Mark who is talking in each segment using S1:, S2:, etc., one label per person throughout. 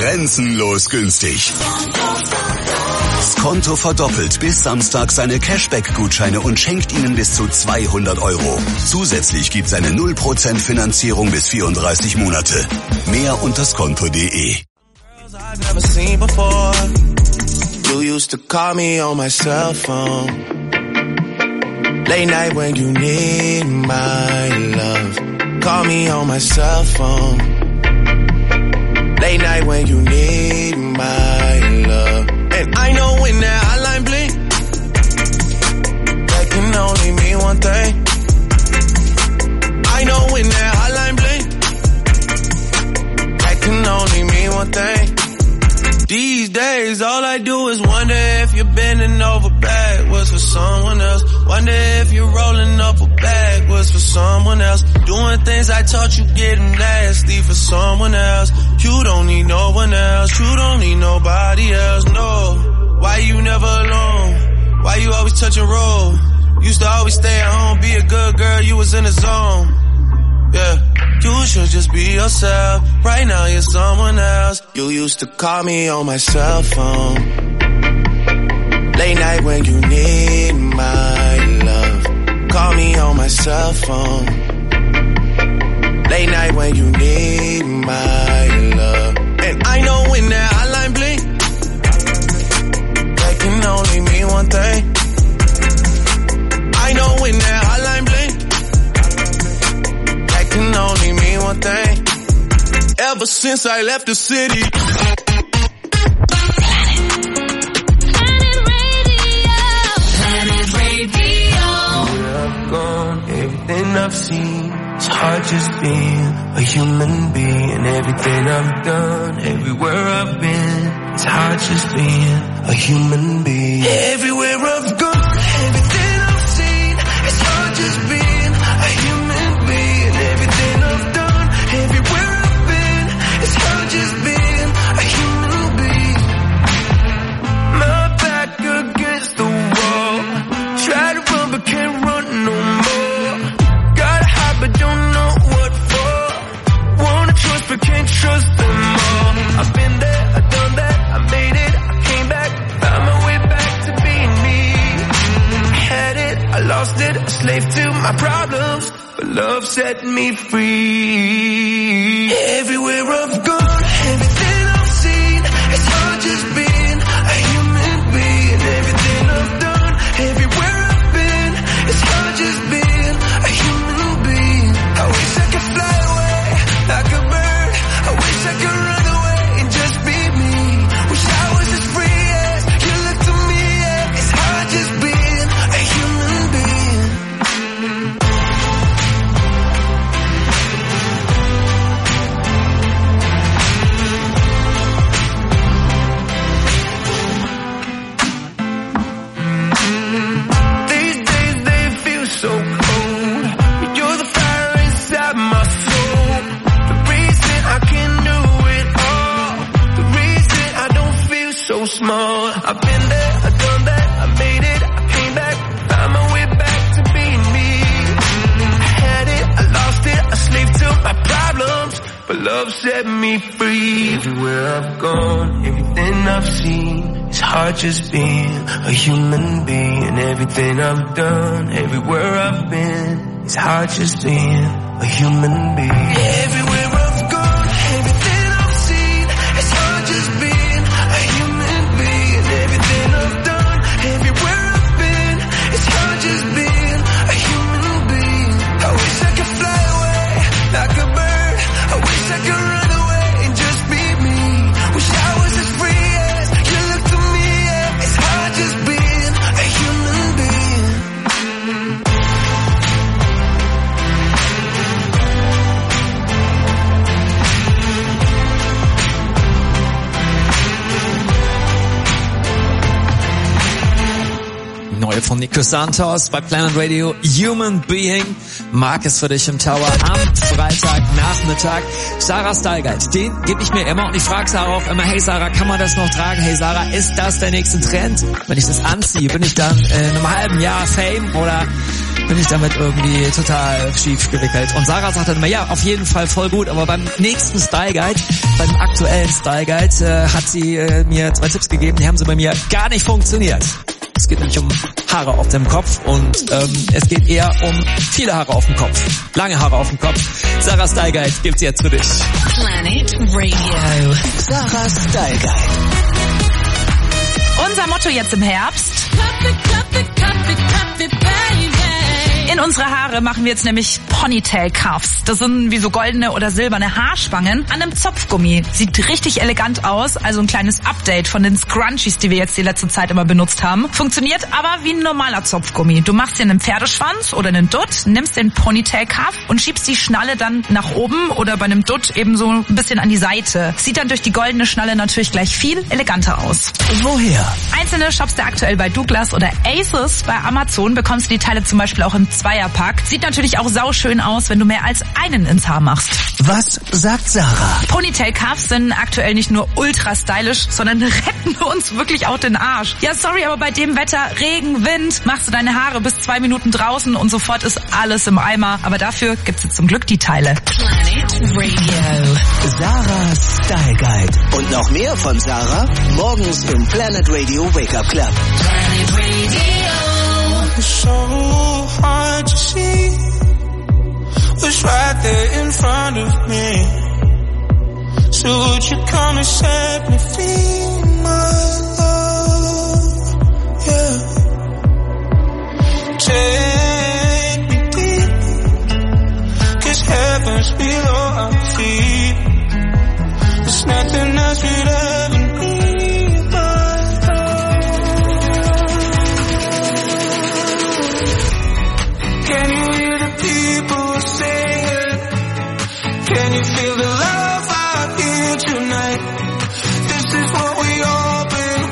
S1: Grenzenlos günstig. Skonto verdoppelt bis Samstag seine Cashback-Gutscheine und schenkt Ihnen bis zu 200 €. Zusätzlich gibt's eine 0% Finanzierung bis 34 Monate. Mehr unter skonto.de.
S2: You used to call me on my cell phone. Late night when you need my love. Call me on my cell phone. Late night when you need my love. And I know when that hotline blink, that can only mean one thing. I know when that hotline blink, that can only mean one thing. These days, all I do is wonder if you're bending over backwards for someone else. Wonder if you're rolling up or backwards for someone else. Doing things I taught you getting nasty for someone else. You don't need no one else. You don't need nobody else, no. Why you never alone? Why you always touch and roll? Used to always stay at home, be a good girl, you was in the zone. Yeah. You should just be yourself. Right now you're someone else. You used to call me on my cell phone. Late night when you need my love. Call me on my cell phone. Late night when you need my love. And I know when that hotline blink, that can only mean one thing. I know when that hotline blink, can only mean one thing. Ever since I left the city. Planet Radio. Where I've gone, everything I've seen. It's hard just being a human being. Everything I've done, everywhere I've been. It's hard just being a human being. Everywhere I've gone, everything I've seen. It's hard just being a human being. Everything I've done, everywhere I've been, it's hard just being a human being. My back against the wall, try to run but can't run no more. Gotta hide but don't know what for. Wanna trust but can't trust them all. I've been there, I've done that, I made it, I came back, found my way back to being me. I had it, I lost it, a slave to my problems. But love set me free. Everywhere I've gone, everything I've seen, it's hard just being a human being. Everything I've done, everywhere I've been, it's hard just being a human being. I wish I could fly away like a bird. I wish I could run away and just be me. Wish I was as free as you look to me. Yeah. It's hard just being a human being. So cold, you're the fire inside my soul. The reason I can do it all, the reason I don't feel so small. I've been there, I've done that, I made it, I came back, found my way back to being me. I had it, I lost it, a slave to my problems, but love set me free. Everywhere I've gone, everything I've seen, it's hard just being a human being. Everything I've done, everywhere I've been, it's hard just being a human being. Everywhere I've gone, everything I've seen, it's hard just being a human being. Everything I've done, everywhere I've been, it's hard just being a human being. I wish I could fly away like a bird. I wish I could run away and just be me. Wish I was as free as you look to me. Yeah. It's hard just being a human being.
S3: Neue von Nico Santos bei Planet Radio, Human Being. Mag es für dich im Tower am Freitagnachmittag. Sarah Stylegeit, den gebe ich mir immer und ich frage Sarah auch immer, hey Sarah, kann man das noch tragen? Hey Sarah, ist das der nächste Trend? Wenn ich das anziehe, bin ich dann in einem halben Jahr Fame oder bin ich damit irgendwie total schief gewickelt. Und Sarah sagt dann immer, ja, auf jeden Fall voll gut, aber beim nächsten Style Guide, beim aktuellen Style Guide, hat sie mir 2 Tipps gegeben, die haben sie bei mir gar nicht funktioniert. Es geht nämlich um Haare auf dem Kopf und es geht eher um viele Haare auf dem Kopf. Lange Haare auf dem Kopf. Sarah Style Guide gibt's jetzt für dich.
S4: Planet Radio.
S5: Sarah Style Guide.
S4: Unser Motto jetzt im Herbst. In unsere Haare machen wir jetzt nämlich Ponytail-Cuffs. Das sind wie so goldene oder silberne Haarspangen an einem Zopfgummi. Sieht richtig elegant aus, also ein kleines Update von den Scrunchies, die wir jetzt die letzte Zeit immer benutzt haben. Funktioniert aber wie ein normaler Zopfgummi. Du machst dir einen Pferdeschwanz oder einen Dutt, nimmst den Ponytail-Cuff und schiebst die Schnalle dann nach oben oder bei einem Dutt eben so ein bisschen an die Seite. Sieht dann durch die goldene Schnalle natürlich gleich viel eleganter aus.
S5: Woher?
S4: Einzelne shoppst du aktuell bei Douglas oder Asus. Bei Amazon bekommst du die Teile zum Beispiel auch im Zweierpack. Sieht natürlich auch sauschön aus, wenn du mehr als einen ins Haar machst.
S5: Was sagt Sarah?
S4: Ponytail-Cuffs sind aktuell nicht nur ultra stylisch, sondern retten uns wirklich auch den Arsch. Ja, sorry, aber bei dem Wetter, Regen, Wind, machst du deine Haare bis 2 Minuten draußen und sofort ist alles im Eimer. Aber dafür gibt's jetzt zum Glück die Teile.
S5: Planet Radio. Sarah's Style Guide. Und noch mehr von Sarah morgens im Planet Radio Wake Up Club.
S4: Planet Radio.
S2: It's so hard to see what's right there in front of me. So would you come and set me free, my love? Yeah. Take me deep, 'cause heaven's below our feet. There's nothing else we'd ever need. Can you hear the people singing? Can you feel the love out here tonight? This is what we all been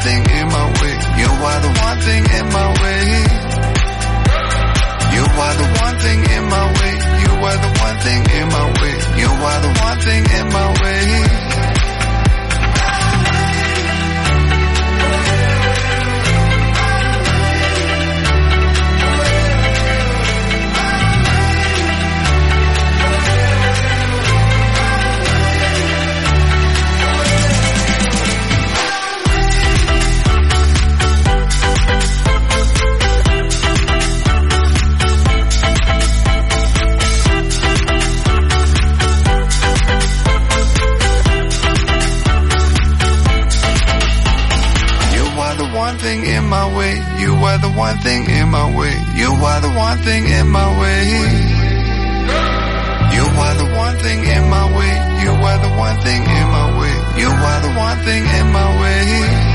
S6: thing in my way. You are the one thing in my way. You are the one thing in my way. You are the one thing in my way. You are the one thing in my way. One thing in my way, you are the one thing in my way, you are the one thing in my way. You are the one thing in my way, you are the one thing in my way, you are the one thing in my way.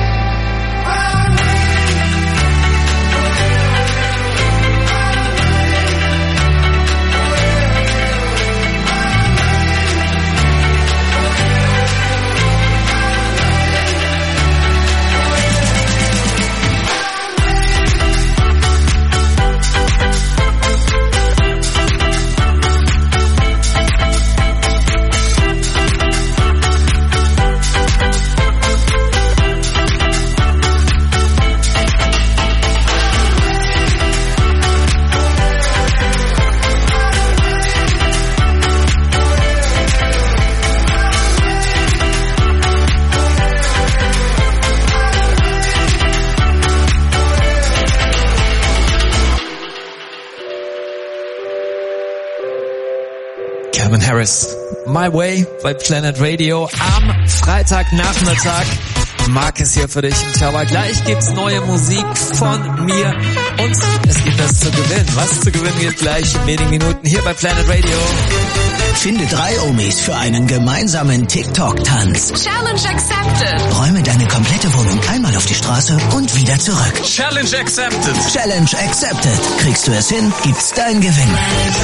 S3: Calvin Harris, My Way bei Planet Radio am Freitagnachmittag. Markus hier für dich im Tower. Gleich gibt's neue Musik von mir und es gibt was zu gewinnen. Was zu gewinnen gibt gleich in wenigen Minuten hier bei Planet Radio.
S5: Finde 3 Omis für einen gemeinsamen TikTok-Tanz.
S4: Challenge accepted.
S5: Räume deine komplette Wohnung einmal auf die Straße und wieder zurück.
S3: Challenge accepted.
S5: Challenge accepted. Kriegst du es hin, gibt's dein Gewinn.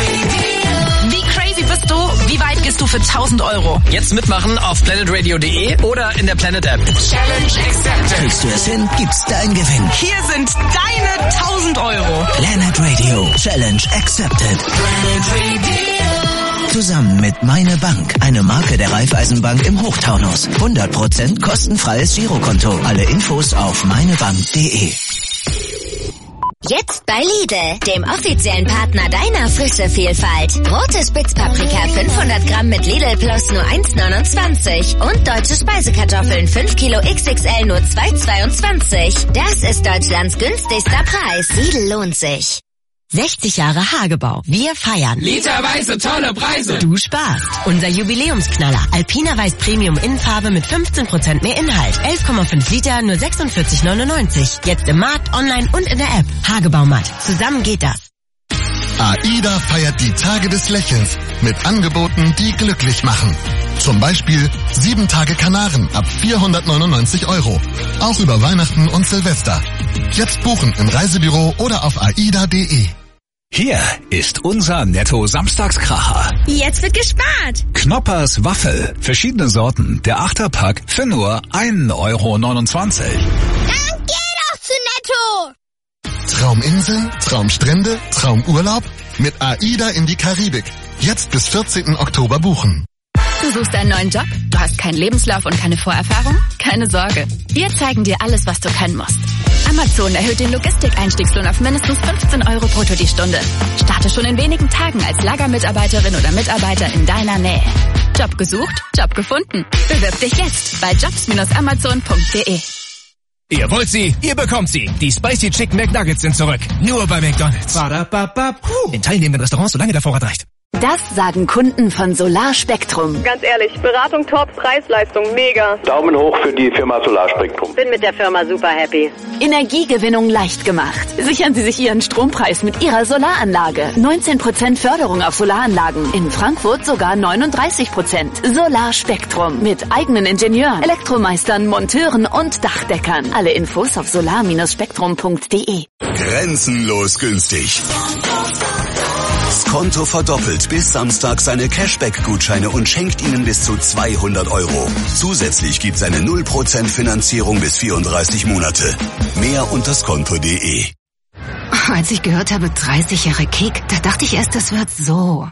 S4: Wie crazy bist du? Wie weit gehst du für 1.000 Euro?
S7: Jetzt mitmachen auf planetradio.de oder in der Planet App.
S4: Challenge accepted.
S5: Kriegst du es hin, gibt's dein Gewinn.
S4: Hier sind deine 1.000 Euro.
S5: Planet Radio. Challenge accepted.
S4: Planet Radio.
S5: Zusammen mit Meine Bank, eine Marke der Raiffeisenbank im Hochtaunus. 100% kostenfreies Girokonto. Alle Infos auf meinebank.de.
S8: Jetzt bei Lidl, dem offiziellen Partner deiner Frischevielfalt. Rote Spitzpaprika 500 Gramm mit Lidl Plus nur 1,29 und deutsche Speisekartoffeln 5 Kilo XXL nur 2,22. Das ist Deutschlands günstigster Preis. Lidl lohnt sich.
S9: 60 Jahre Hagebau. Wir feiern.
S7: Literweise tolle Preise.
S9: Du sparst. Unser Jubiläumsknaller. Alpina Weiß Premium Innenfarbe mit 15% mehr Inhalt. 11,5 Liter, nur 46,99. Jetzt im Markt, online und in der App. Hagebaumatt. Zusammen geht das.
S10: AIDA feiert die Tage des Lächelns mit Angeboten, die glücklich machen. Zum Beispiel 7 Tage Kanaren ab 499 €. Auch über Weihnachten und Silvester. Jetzt buchen im Reisebüro oder auf aida.de.
S11: Hier ist unser Netto-Samstagskracher.
S8: Jetzt wird gespart.
S11: Knoppers Waffel. Verschiedene Sorten. Der 8er-Pack für nur 1,29 €.
S8: Dann geh doch zu Netto.
S10: Trauminseln, Traumstrände, Traumurlaub? Mit AIDA in die Karibik. Jetzt bis 14. Oktober buchen.
S12: Du suchst einen neuen Job? Du hast keinen Lebenslauf und keine Vorerfahrung? Keine Sorge. Wir zeigen dir alles, was du können musst. Amazon erhöht den Logistikeinstiegslohn auf mindestens 15 € brutto die Stunde. Starte schon in wenigen Tagen als Lagermitarbeiterin oder Mitarbeiter in deiner Nähe. Job gesucht, Job gefunden. Bewirb dich jetzt bei jobs-amazon.de.
S7: Ihr wollt sie, ihr bekommt sie. Die Spicy Chicken McNuggets sind zurück. Nur bei McDonald's. In teilnehmenden Restaurants, solange der Vorrat reicht.
S9: Das sagen Kunden von Solarspektrum.
S13: Ganz ehrlich, Beratung top, Preisleistung mega.
S14: Daumen hoch für die Firma Solarspektrum.
S13: Bin mit der Firma super happy.
S9: Energiegewinnung leicht gemacht. Sichern Sie sich Ihren Strompreis mit Ihrer Solaranlage. 19% Förderung auf Solaranlagen. In Frankfurt sogar 39%. Solarspektrum. Mit eigenen Ingenieuren, Elektromeistern, Monteuren und Dachdeckern. Alle Infos auf solar-spektrum.de.
S1: Grenzenlos günstig. Konto verdoppelt bis Samstag seine Cashback-Gutscheine und schenkt Ihnen bis zu 200 Euro. Zusätzlich gibt's eine 0% Finanzierung bis 34 Monate. Mehr unter daskonto.de.
S15: Als ich gehört habe 30 Jahre Kick, da dachte ich erst, das wird so.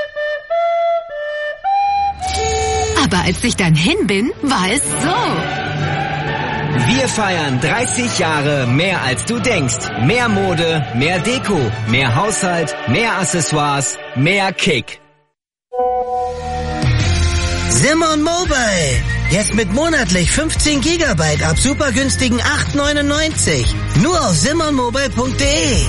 S15: Aber als ich dann hin bin, war es so.
S16: Wir feiern 30 Jahre mehr als du denkst. Mehr Mode, mehr Deko, mehr Haushalt, mehr Accessoires, mehr Kick.
S17: Simon Mobile. Jetzt mit monatlich 15 GB ab super günstigen 8,99. Nur auf simonmobile.de.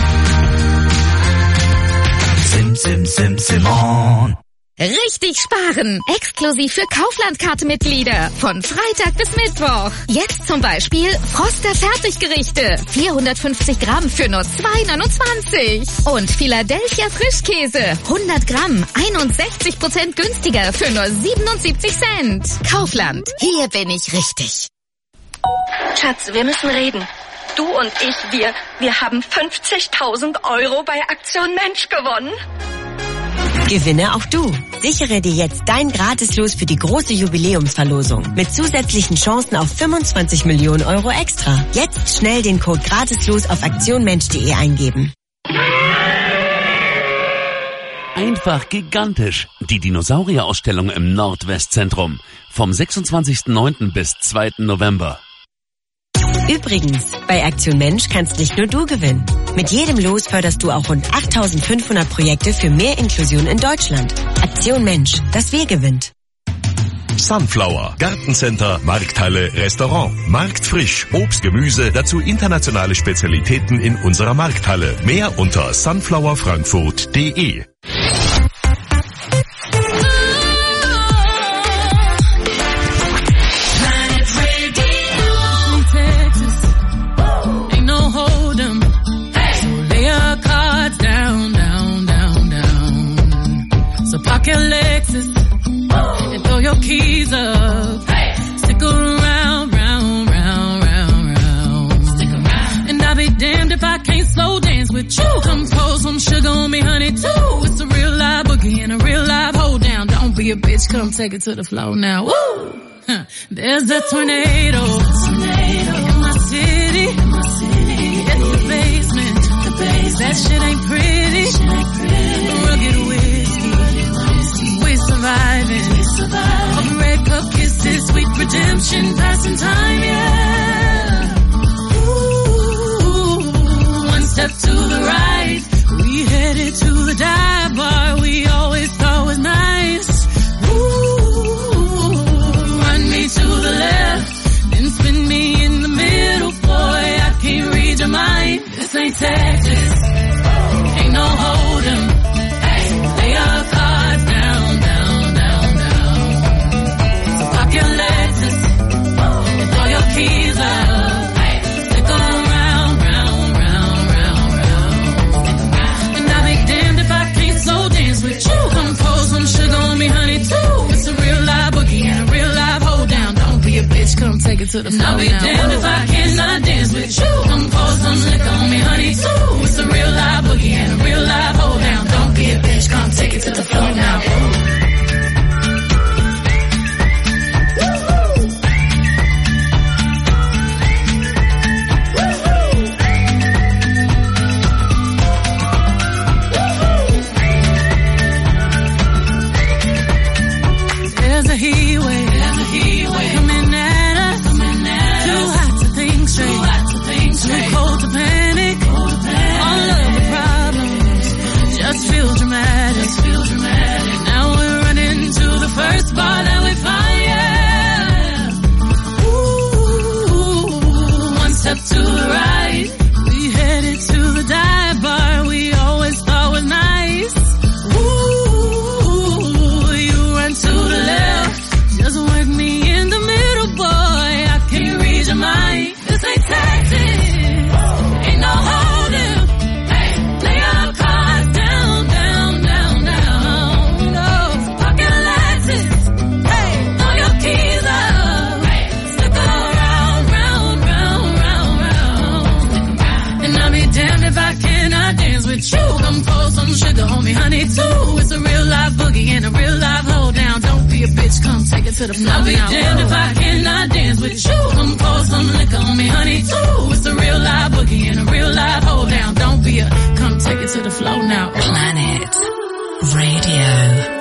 S18: Simon.
S12: Richtig sparen! Exklusiv für Kaufland-Karte-Mitglieder. Von Freitag bis Mittwoch. Jetzt zum Beispiel Froster Fertiggerichte. 450 Gramm für nur 2,29. Und Philadelphia Frischkäse. 100 Gramm. 61% günstiger für nur 77 Cent. Kaufland. Hier bin ich richtig.
S19: Schatz, wir müssen reden. Du und ich, wir haben 50.000 Euro bei Aktion Mensch gewonnen.
S20: Gewinne auch du. Sichere dir jetzt dein Gratislos für die große Jubiläumsverlosung mit zusätzlichen Chancen auf 25 Millionen Euro extra. Jetzt schnell den Code Gratislos auf aktionmensch.de eingeben.
S21: Einfach gigantisch. Die Dinosaurierausstellung im Nordwestzentrum. Vom 26.09. bis 2. November.
S20: Übrigens, bei Aktion Mensch kannst nicht nur du gewinnen. Mit jedem Los förderst du auch rund 8.500 Projekte für mehr Inklusion in Deutschland. Aktion Mensch, das wir gewinnt.
S22: Sunflower, Gartencenter, Markthalle, Restaurant, Marktfrisch, Obst, Gemüse, dazu internationale Spezialitäten in unserer Markthalle. Mehr unter sunflowerfrankfurt.de.
S23: Lexus, and throw your keys up. Hey. Stick around, round. Stick around. And I'll be damned if I can't slow dance with you. Come pour some sugar on me, honey, too. It's a real live boogie and a real live hold down. Don't be a bitch, come take it to the floor now. Woo! Huh. There's a tornado in my city. It's the basement. That shit ain't pretty. Rugged whiskey. We're surviving. All the red cup kisses, sweet redemption, passing time, yeah. Ooh, one step to the right. We headed to the dive bar we always thought was nice. Ooh, run me to the left, then spin me in the middle. Boy, I can't read your mind. This ain't Texas. Ain't no hold'em. Lay your cards down. So pop your Lexus and throw your keys up. Stick around. And I'll be damned if I can't slow dance with you. Come pour some sugar on me, honey, too. It's a real live boogie and a real live hold down. Don't be a bitch, come take it to the floor now. I'll be damned if I cannot dance with you. Come pour some liquor on me, honey, too. It's a real live boogie and a real live hold down. Don't be a bitch, come take it to the floor now. There's a heat wave coming at us. Too hot to think straight. Too cold to panic. All of the problems just feel dramatic. Now we're take it to the floor. I'll be damned if I cannot dance with you. Come pour some liquor on me, honey, too. It's a real live boogie and a real live hold down. Don't be a, come take it to the floor now.
S2: Planet Radio.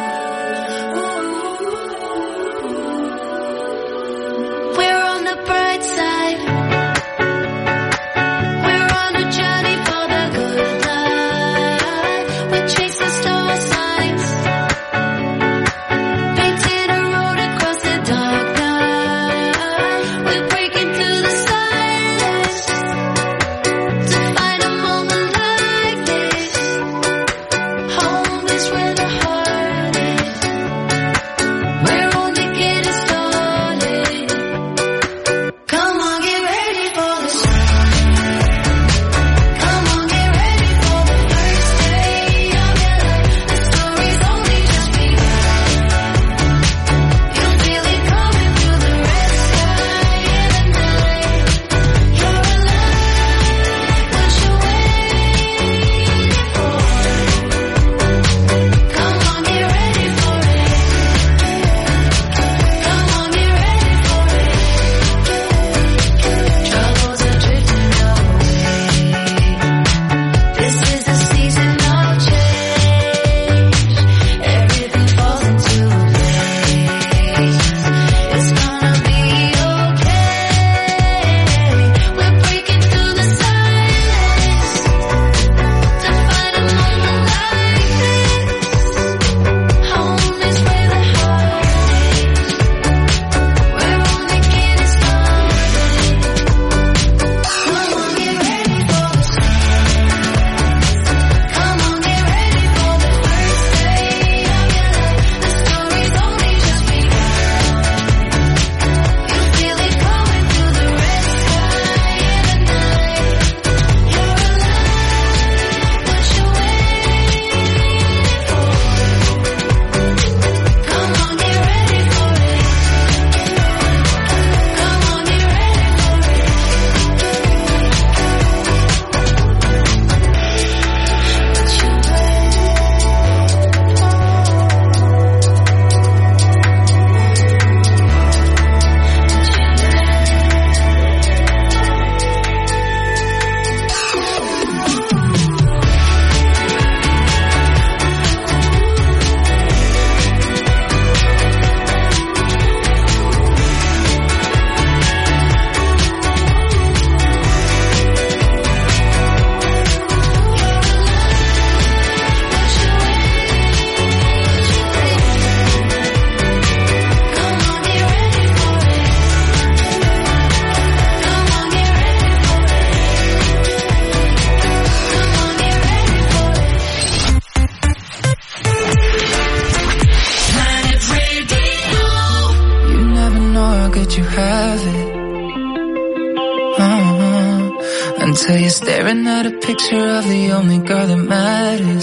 S6: Until you're staring at a picture of the only girl that matters.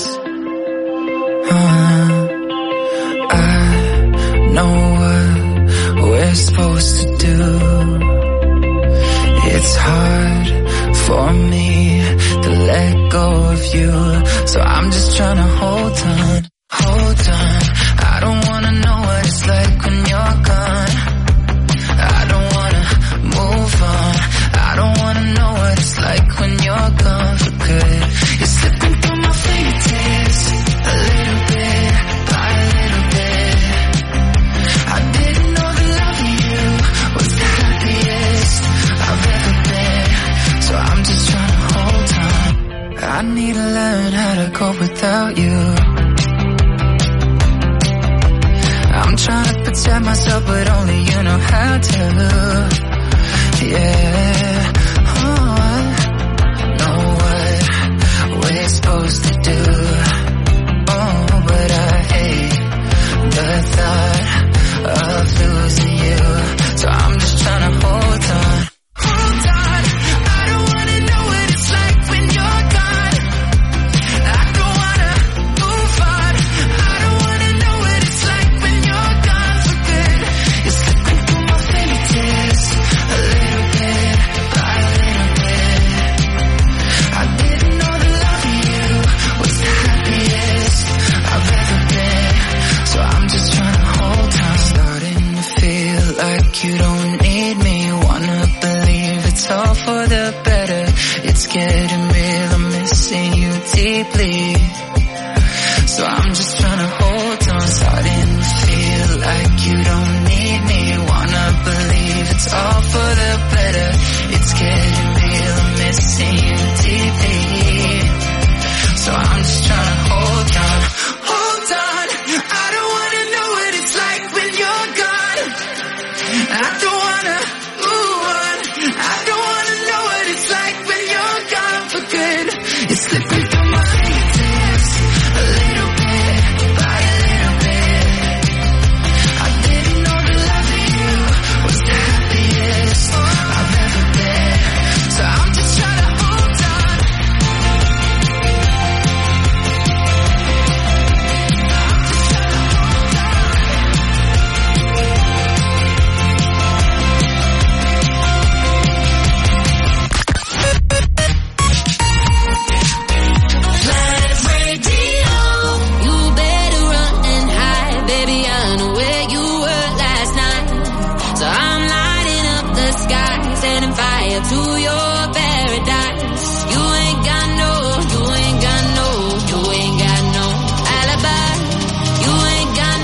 S6: I know what we're supposed to do. It's hard for me to let go of you, so I'm just trying to hold on, hold on. I don't wanna know what it's like when you're gone. I don't wanna move on. I don't wanna know what it's like when you're gone for good. You're slipping through my fingertips, a little bit by a little bit. I didn't know that loving you was the happiest I've ever been, so I'm just trying to hold on. I need to learn how to cope without you. I'm trying to protect myself, but only you know how to. Yeah, oh, I know what we're supposed to do. Oh, but I hate the thought of losing you, so I'm just trying to hold on. Hold on, I don't wanna know what it's like when you're gone. I don't wanna move on. I don't wanna know what it's like when you're gone for good. You're slipping through my fingertips, a little bit by a little bit. I didn't know that loving you was the like you don't need me. Wanna believe it's all for the better. It's getting real, I'm missing you deeply. So I'm just trying to hold on, starting to feel like you don't need me. Wanna believe it's all for the better. It's getting real, I'm missing you deeply. So I'm just trying to hold on. Hold on, I don't wanna know what it's like when you're gone. I don't wanna move on. I don't wanna know what it's like when you're gone for good. It's slipping through my fingers a little bit by a little bit. I didn't know that loving you was the happiest I've ever been. So I'm just trying to hold on.
S23: To your paradise. You ain't got no alibi. You ain't got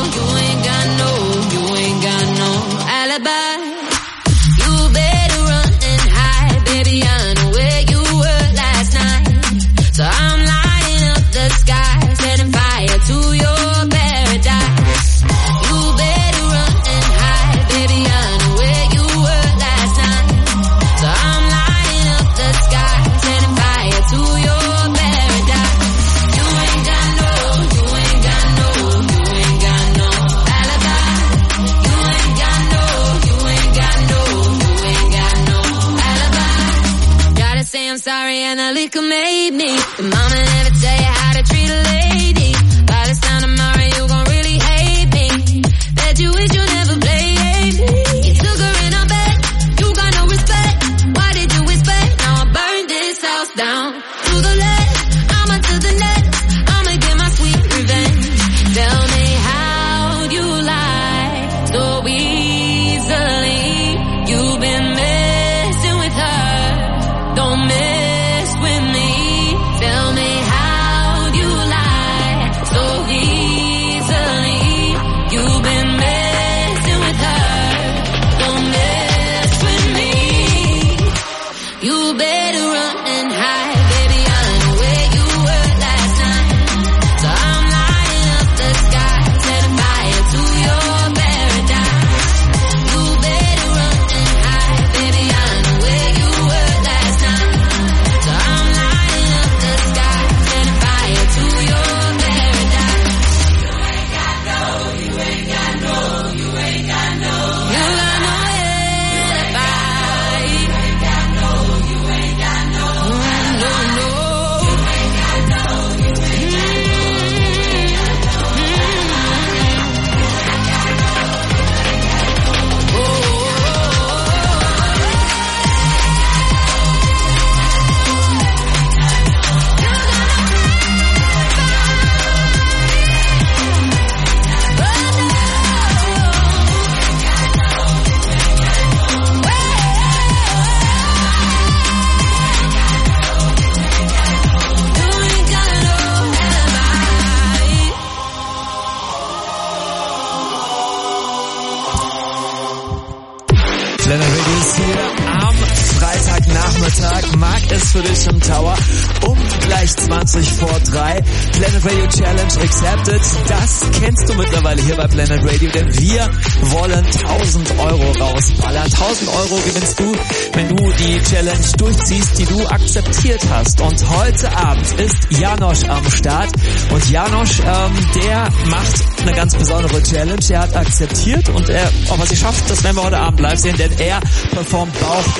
S23: no alibi. You better run and hide, baby, I know where you were last night. So I'm lighting up the sky, setting fire to your paradise. You better run and hide, baby, I know where you were last night. So I'm lighting up the sky, setting fire to your paradise. You ain't got no alibi. You ain't got no alibi. Gotta say I'm sorry and the liquor made me. But mama never tell you how to treat a lady. By this time tomorrow you gon' really hate me. Bet you wish you never played me. You took her in a bed, you got no respect. Why did you expect? Now I burned this house down to the left. I'ma to the next. I'ma get my sweet revenge. Tell me how you lie so easily. You've been messing with her. Don't mess with me. Tell me how you lie so easily. You've been messing with her. Don't mess with me. You better run and hide, baby, I know where you were last night. So I'm lighting up the sky, setting fire to your paradise. You better run and hide, baby, I know where you were last night. So I'm lighting up the sky, setting fire to your paradise. You ain't got no alibi. You ain't got no
S3: Planet Radio ist hier am Freitagnachmittag. Marc ist für dich im Tower um gleich 20 vor 3. Planet Radio Challenge accepted. Das kennst du mittlerweile hier bei Planet Radio, denn wir wollen 1000 Euro rausballern. 1000 Euro gewinnst du, wenn du die Challenge durchziehst, die du akzeptiert hast. Und heute Abend ist Janosch am Start. Und Janosch, der macht eine ganz besondere Challenge. Er hat akzeptiert und ob er sie schafft, das werden wir heute Abend live sehen, denn er performt Bauch, Beine,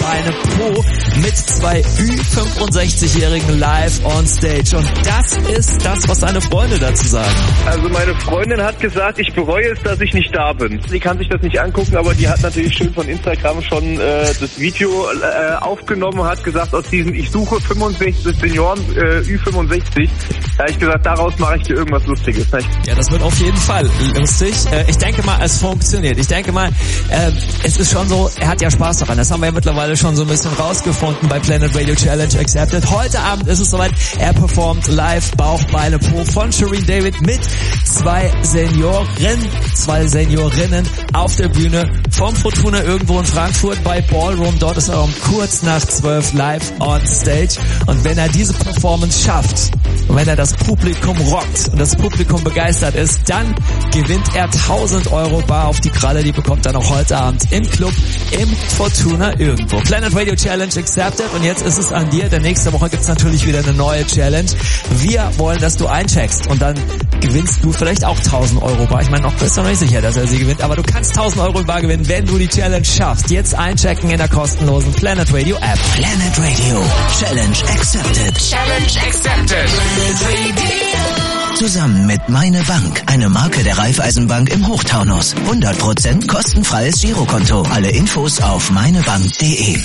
S3: Po mit 2 Ü65-Jährigen live on stage. Und das ist das, was seine Freunde dazu sagen.
S14: Also meine Freundin hat gesagt, ich bereue es, dass ich nicht da bin. Sie kann sich das nicht angucken, aber die hat natürlich schön von Instagram schon das Video aufgenommen, hat gesagt, aus diesen ich suche 65 Senioren Ü65, da habe ich gesagt, daraus mache ich dir irgendwas Lustiges.
S3: Ja, das wird auf jeden Fall lustig. Ich denke mal, es funktioniert. Ich denke mal, es ist schon so, er hat ja Spaß daran. Das haben wir ja mittlerweile schon so ein bisschen rausgefunden bei Planet Radio Challenge Accepted. Heute Abend ist es soweit. Er performt live Bauch, Beine, Po von Shireen David mit 2 Seniorinnen auf der Bühne vom Fortuna irgendwo in Frankfurt bei Ballroom. Dort ist er um kurz nach 12 live on stage. Und wenn er diese Performance schafft und wenn er das Publikum rockt und das Publikum begeistert ist, dann gewinnt er 1000 Euro bar auf die Kralle. Die bekommt er noch heute Abend im Club im Fortuna irgendwo. Planet Radio Challenge Accepted. Und jetzt ist es an dir, denn nächste Woche gibt's natürlich wieder eine neue Challenge. Wir wollen, dass du eincheckst und dann gewinnst du vielleicht auch 1000 Euro bar. Ich meine, noch bist du noch nicht sicher, dass er sie gewinnt, aber du kannst 1000 Euro bar gewinnen, wenn du die Challenge schaffst. Jetzt einchecken in der kostenlosen Planet Radio App.
S4: Planet Radio Challenge Accepted.
S2: Challenge accepted.
S4: Zusammen mit Meine Bank, eine Marke der Raiffeisenbank im Hochtaunus. 100% kostenfreies Girokonto. Alle Infos auf meinebank.de.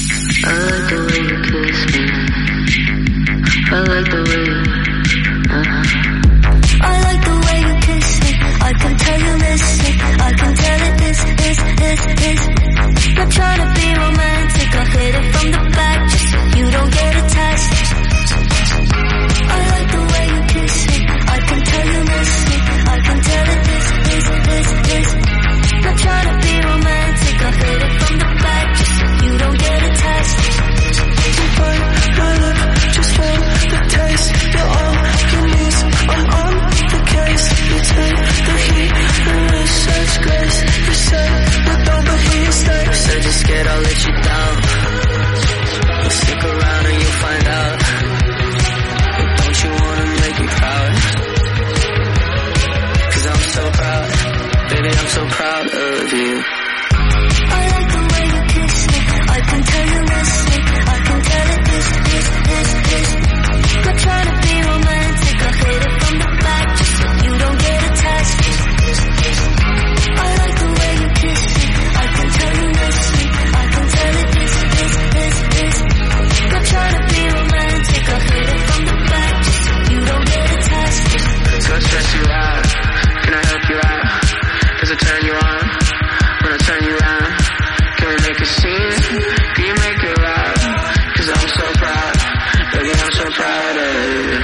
S6: I can tell you miss it. I can tell it is. Not trying to be romantic. I'll hit it from the back just so you don't get attached. I like the way you kiss it. I can tell you miss it. I can tell it is. Not trying to be romantic. I'll hit it from the back just so you don't get attached. Just feel the taste. You're all you need. I'm on the case. You take the heat and it's such grace. You say you don't, but he stays. You said you're scared I'll let you down. Well, stick around and you'll find out. But don't you wanna make me proud? 'Cause I'm so proud. Baby, I'm so proud of you. I like the way you kiss me. I can tell you miss it. I can tell it is. Not trying to be romantic. I'll hit it from the back just so you don't get attached. I like the way you kiss me. I can tell you miss me. I can tell it is. Not trying to be romantic. I'll hit it from the back just so you don't get attached. So I stress you out. Can I help you out? Does it turn you on? When I turn you on, can we make a scene? Can you make it loud? 'Cause I'm so proud. Baby, I'm so proud of you.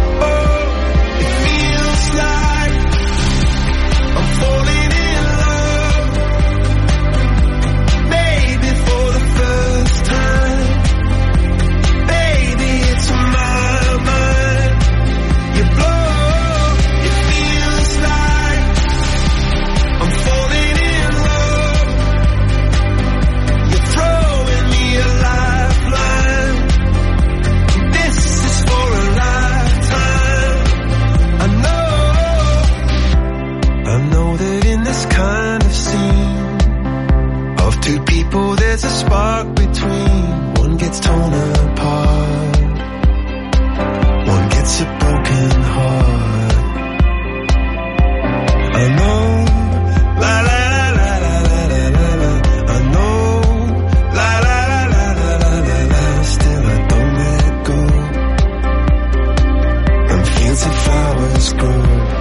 S6: Falling in love.
S5: spark between. One gets torn apart. One gets a broken heart. I know, la la la la la la la la. I know, la la la la la la la la. Still I don't let it go. And fields of flowers grow.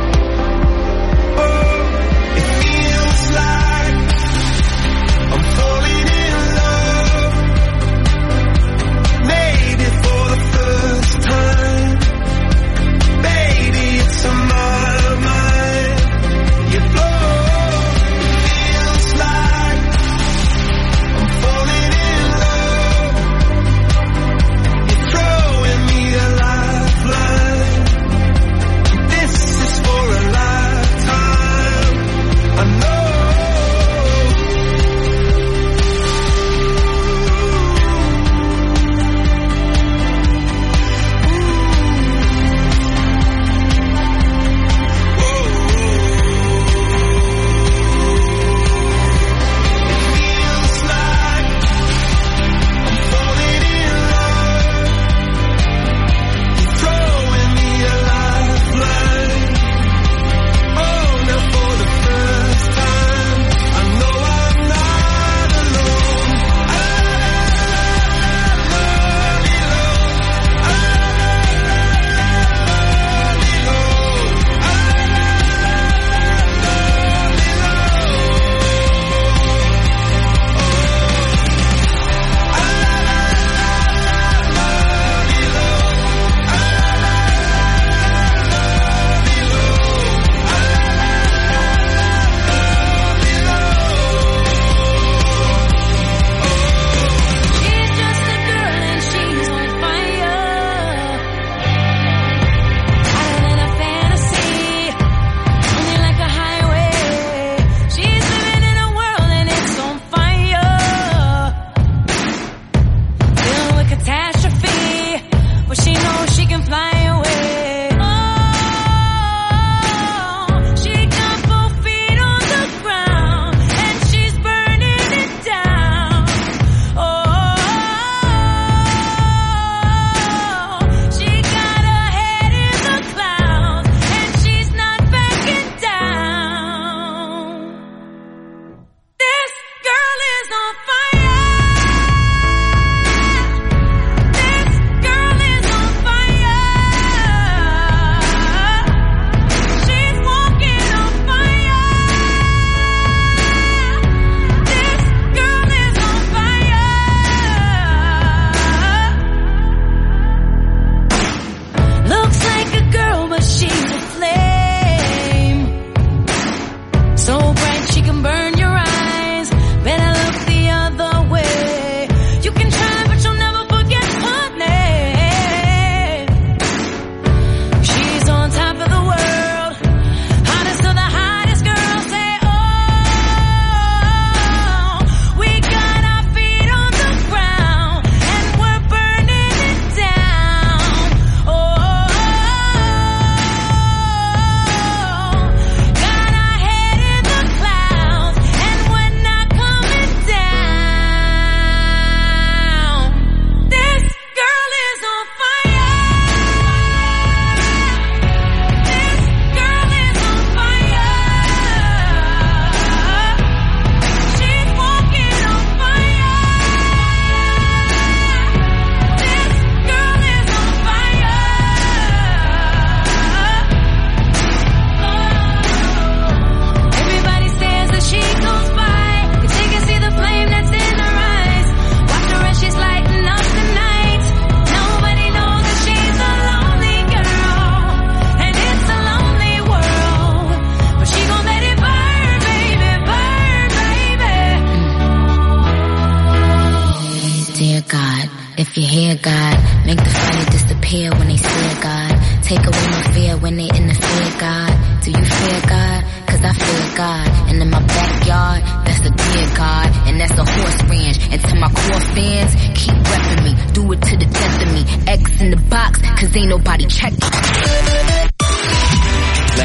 S11: If you hear God, make the fire disappear when they fear God. Take away my fear when they interfere, God. Do you fear God? Cause I fear God. And in my backyard, that's a dear God. And that's a horse ranch. And to my core fans, keep repping me. Do it to the death of me. X in the box, cause ain't nobody checking.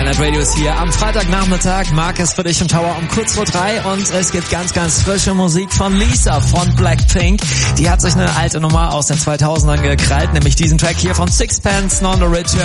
S3: Planet Radio ist hier am Freitagnachmittag. Marc ist für dich im Tower um kurz vor 3 und es gibt ganz, ganz frische Musik von Lisa von Blackpink. Die hat sich eine alte Nummer aus den 2000ern gekrallt, nämlich diesen Track hier von Sixpence None the Richer.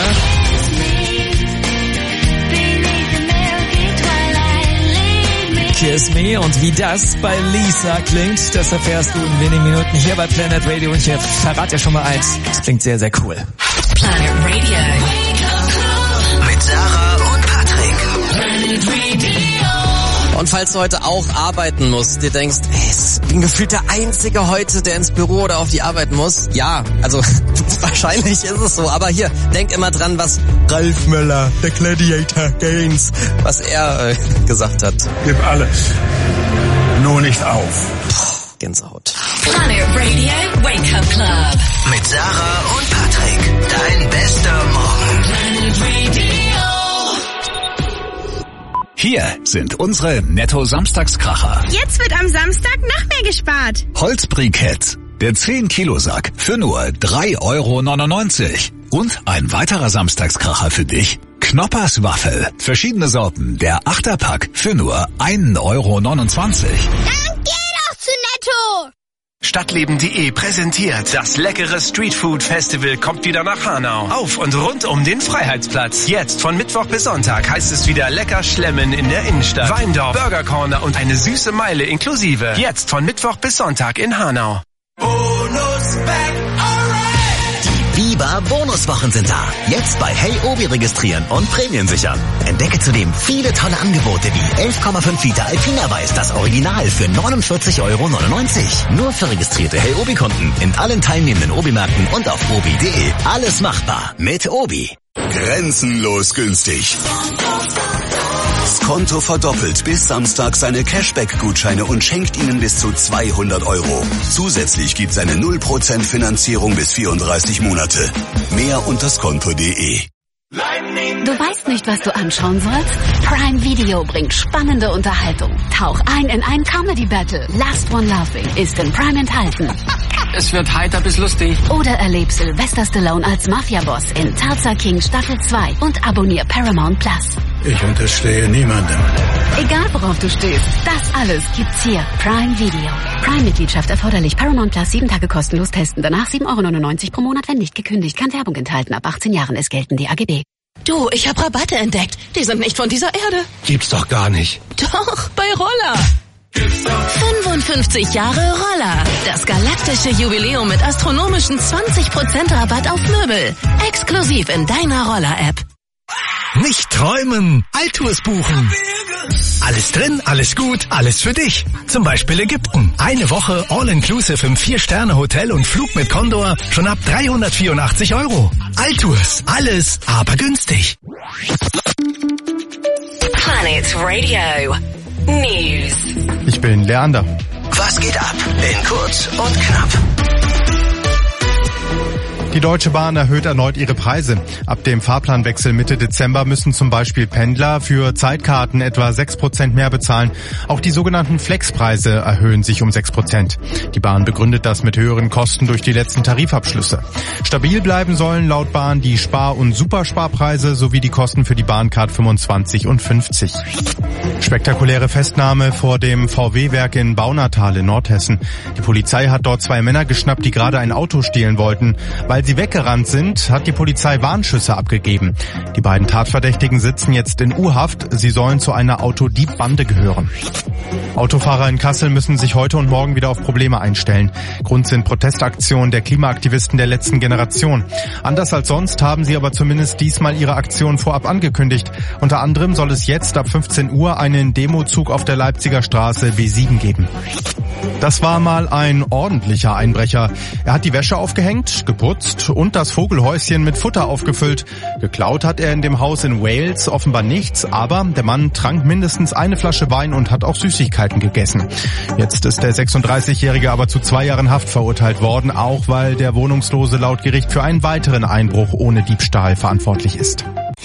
S3: Kiss Me, und wie das bei Lisa klingt, das erfährst du in wenigen Minuten hier bei Planet Radio, und ich verrate dir schon mal eins, das klingt sehr, sehr cool.
S2: Planet Radio.
S4: Mit Sarah und Patrick.
S2: Planet Radio.
S8: Und falls du heute auch arbeiten musst, dir denkst, ich bin gefühlt der Einzige heute, der ins Büro oder auf die Arbeit muss. Ja, also wahrscheinlich ist es so. Aber hier, denk immer dran, was Ralf Möller, der Gladiator Gaines, was er gesagt hat.
S10: Gib alles, nur nicht auf.
S8: Gänsehaut.
S2: Planet Radio Wake Up Club.
S4: Mit Sarah und Patrick. Dein bester Morgen.
S2: Planet Radio.
S18: Hier sind unsere Netto-Samstagskracher.
S24: Jetzt wird am Samstag noch mehr gespart.
S18: Holzbrikett, der 10-Kilo-Sack für nur 3,99 €. Und ein weiterer Samstagskracher für dich. Knoppers Waffel, verschiedene Sorten, der 8er-Pack für nur 1,29 €.
S24: Dann geh doch zu Netto!
S25: Stadtleben.de präsentiert das leckere Streetfood Festival kommt wieder nach Hanau. Auf und rund um den Freiheitsplatz. Jetzt von Mittwoch bis Sonntag heißt es wieder lecker schlemmen in der Innenstadt. Weindorf, Burger Corner und eine süße Meile inklusive. Jetzt von Mittwoch bis Sonntag in Hanau.
S4: Biber Bonuswochen sind da. Jetzt bei Hey Obi registrieren und Prämien sichern. Entdecke zudem viele tolle Angebote wie 11,5 Liter Alpina Weiß, das Original für 49,99 €. Nur für registrierte Hey Obi Kunden in allen teilnehmenden Obi-Märkten und auf obi.de. Alles machbar mit Obi.
S1: Grenzenlos günstig. Skonto verdoppelt bis Samstag seine Cashback-Gutscheine und schenkt Ihnen bis zu 200 €. Zusätzlich gibt's eine 0% Finanzierung bis 34 Monate. Mehr unter skonto.de.
S9: Du weißt nicht, was du anschauen sollst? Prime Video bringt spannende Unterhaltung. Tauch ein in ein Comedy-Battle. Last One Laughing ist in Prime enthalten.
S26: Es wird heiter bis lustig.
S9: Oder erleb Sylvester Stallone als Mafia-Boss in Tulsa King Staffel 2 und abonnier Paramount Plus.
S10: Ich unterstehe niemandem.
S9: Egal worauf du stehst, das alles gibt's hier. Prime Video. Prime-Mitgliedschaft erforderlich. Paramount Plus 7 Tage kostenlos testen. Danach 7,99 € pro Monat, wenn nicht gekündigt. Kann Werbung enthalten. Ab 18 Jahren. Es gelten die AGB.
S27: Du, ich habe Rabatte entdeckt. Die sind nicht von dieser Erde.
S10: Gibt's doch gar nicht.
S27: Doch, bei Roller. 55 Jahre Roller. Das galaktische Jubiläum mit astronomischen 20% Rabatt auf Möbel. Exklusiv in deiner Roller-App.
S18: Nicht träumen, Altours buchen. Alles drin, alles gut, alles für dich. Zum Beispiel Ägypten. Eine Woche All-Inclusive im 4-Sterne-Hotel und Flug mit Condor schon ab 384 €. Altours, alles, aber günstig.
S2: Planet Radio News.
S28: Ich bin Leander.
S4: Was geht ab in kurz und knapp?
S28: Die Deutsche Bahn erhöht erneut ihre Preise. Ab dem Fahrplanwechsel Mitte Dezember müssen zum Beispiel Pendler für Zeitkarten etwa 6% mehr bezahlen. Auch die sogenannten Flexpreise erhöhen sich um 6%. Die Bahn begründet das mit höheren Kosten durch die letzten Tarifabschlüsse. Stabil bleiben sollen laut Bahn die Spar- und Supersparpreise sowie die Kosten für die Bahncard 25 und 50. Spektakuläre Festnahme vor dem VW-Werk in Baunatal in Nordhessen. Die Polizei hat dort 2 Männer geschnappt, die gerade ein Auto stehlen wollten. Weil sie weggerannt sind, hat die Polizei Warnschüsse abgegeben. Die beiden Tatverdächtigen sitzen jetzt in U-Haft. Sie sollen zu einer Autodiebbande gehören. Autofahrer in Kassel müssen sich heute und morgen wieder auf Probleme einstellen. Grund sind Protestaktionen der Klimaaktivisten der letzten Generation. Anders als sonst haben sie aber zumindest diesmal ihre Aktion vorab angekündigt. Unter anderem soll es jetzt ab 15 Uhr einen Demozug auf der Leipziger Straße B7 geben. Das war mal ein ordentlicher Einbrecher. Er hat die Wäsche aufgehängt, geputzt und das Vogelhäuschen mit Futter aufgefüllt. Geklaut hat er in dem Haus in Wales offenbar nichts, aber der Mann trank mindestens eine Flasche Wein und hat auch Süßigkeiten gegessen. Jetzt ist der 36-Jährige aber zu 2 Jahren Haft verurteilt worden, auch weil der Wohnungslose laut Gericht für einen weiteren Einbruch ohne Diebstahl verantwortlich ist.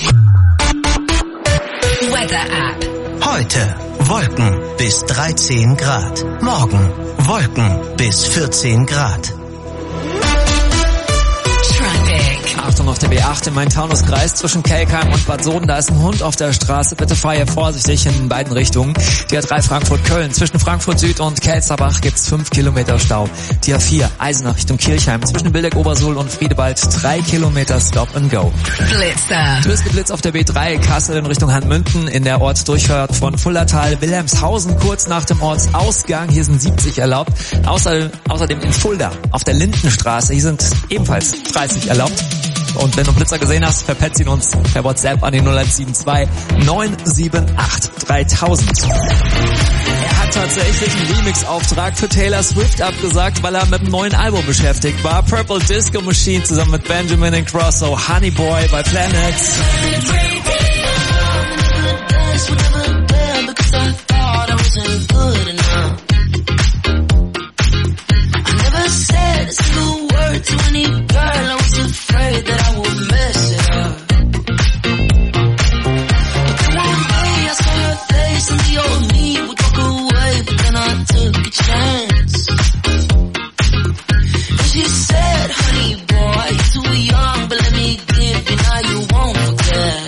S2: Weather App.
S4: Heute Wolken bis 13 Grad. Morgen Wolken bis 14 Grad.
S2: Traffic.
S3: Achtung auf der B8 im Main-Taunus-Kreis zwischen Kelkheim und Bad Soden. Da ist ein Hund auf der Straße. Bitte fahr hier vorsichtig in beiden Richtungen. Die A3 Frankfurt-Köln. Zwischen Frankfurt Süd und Kelsterbach gibt's 5 Kilometer Stau. Die A4 Eisenach Richtung Kirchheim. Zwischen Bildeck-Obersuhl und Friedewald 3 Kilometer Stop and Go.
S2: Blitzer.
S3: Blitz auf der B3 Kassel in Richtung Hanmünden. In der Ortsdurchfahrt von Fuldatal Wilhelmshausen kurz nach dem Ortsausgang. Hier sind 70 erlaubt. Außerdem in Fulda auf der Lindenstraße. Hier sind ebenfalls 30 erlaubt. Und wenn du Blitzer gesehen hast, verpetzt ihn uns per WhatsApp an die 0172 978 3000. Er hat tatsächlich einen Remix-Auftrag für Taylor Swift abgesagt, weil er mit einem neuen Album beschäftigt war. Purple Disco Machine zusammen mit Benjamin Ingrosso, Honey Boy bei Planet.
S6: Said a single word to any girl, I was afraid that I would mess it up. But one day I saw her face and the old me would walk away, but then I took a chance. And she said, honey boy, you're too young, but let me give you, now you won't forget.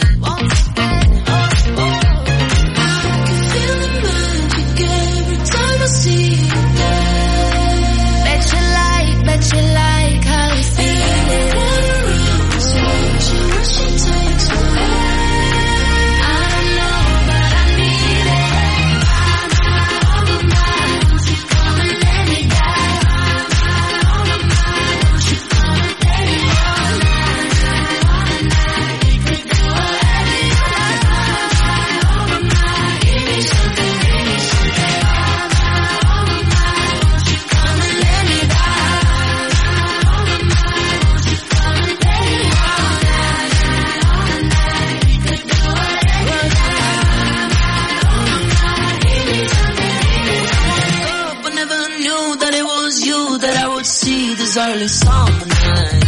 S6: I can feel the magic every time I see you there. Bet you like how we feel it. What she takes away. I don't know, but I need it. All of mine, won't you come and let me die? All of mine, won't you come and let me all night? We could do whatever you like. All of mine, give me something, give me something. All of mine, won't you come and let me die? See this early summer night.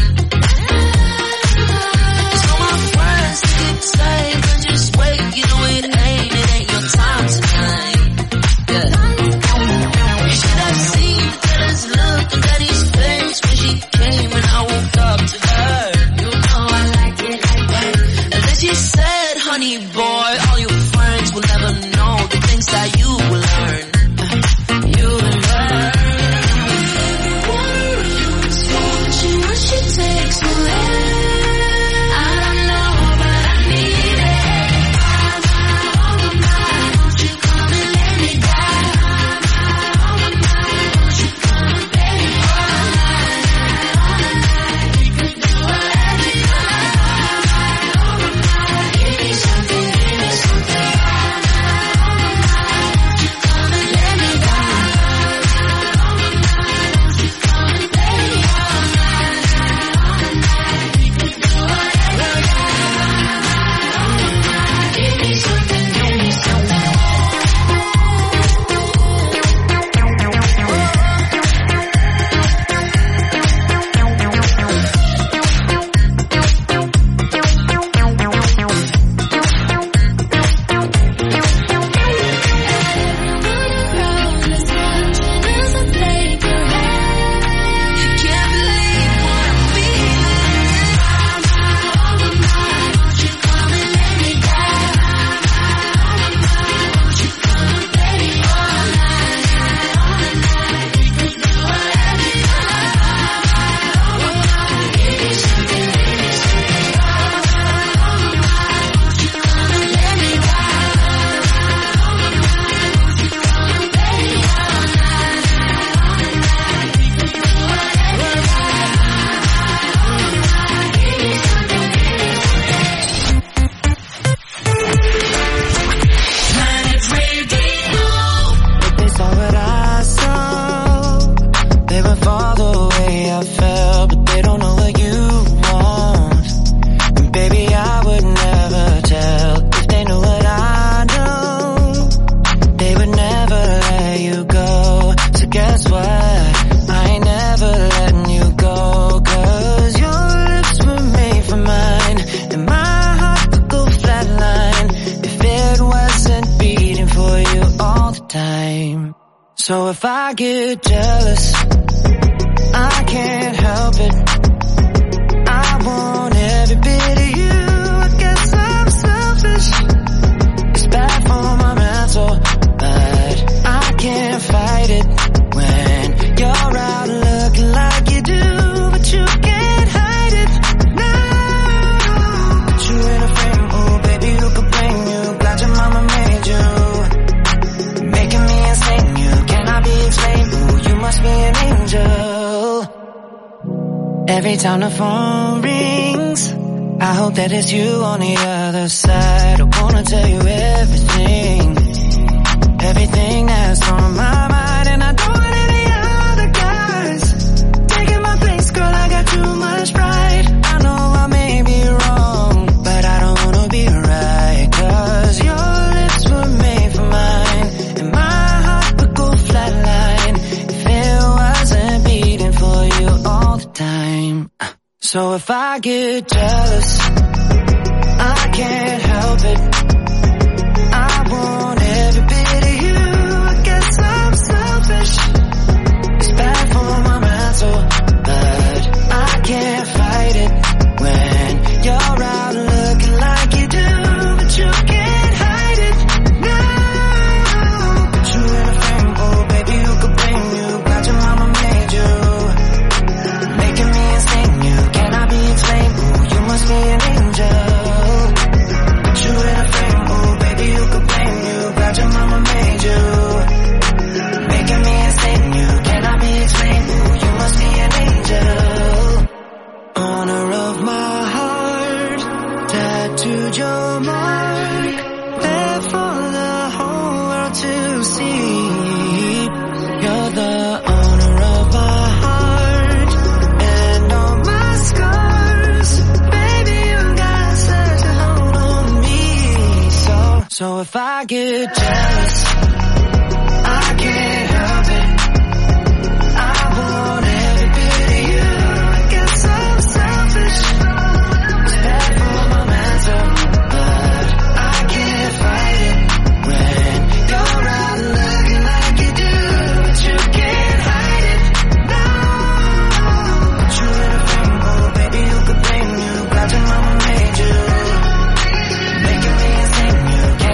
S6: So my friends keep saying, but just wait, you know it ain't your time tonight. Yeah. You should have seen the teller's look on Daddy's face when she came and I woke up to her. You know I like it like that. And then she said, honey boy, all your friends will never know the things that you will learn. You will learn. She takes away. I don't know, but I need it. All of mine, won't you come and let me die? All of mine, won't you come and let me all night? We could do whatever you like. All of mine, give me something, give me something. All of mine, won't you come and let me die? All of mine, won't you come and let me all night? So if I get jealous, I can't help it. I want every bit of you. I guess I'm selfish. It's bad for my mental, but I can't fight it when you're out looking like you do, but you can't hide it now. Put you in a frame, oh baby, who could blame you? Glad your mama made you, making me insane. You cannot be explained, ooh, you must be an angel. Every time the phone rings, I hope that it's you on the other side. I wanna tell you everything, everything that's on my mind. And I don't want any other guys taking my place, girl, I got too much pride. I know I may be wrong, but I don't wanna be right, 'cause your lips were made for mine, and my heart would go flatline if it wasn't beating for you all the time. So if I get jealous, I can't help it. I want every bit of you. I guess I'm selfish. It's bad for my mental, but I can't fight it when you're out looking like you do, but you can't hide it now. Put you in a frame, oh baby, who could blame you? Glad your mama made you, making me insane. You cannot be explained, ooh, you must be an angel. Put you in a frame, oh baby, who could blame you? Glad your mama made you, making me insane. You cannot be explained, ooh, you must be an angel. Honor of my heart, tattooed your mark, there for the whole world to see. You're the honor of my heart, and all my scars, baby, you got such a hold on me. So if I get jealous,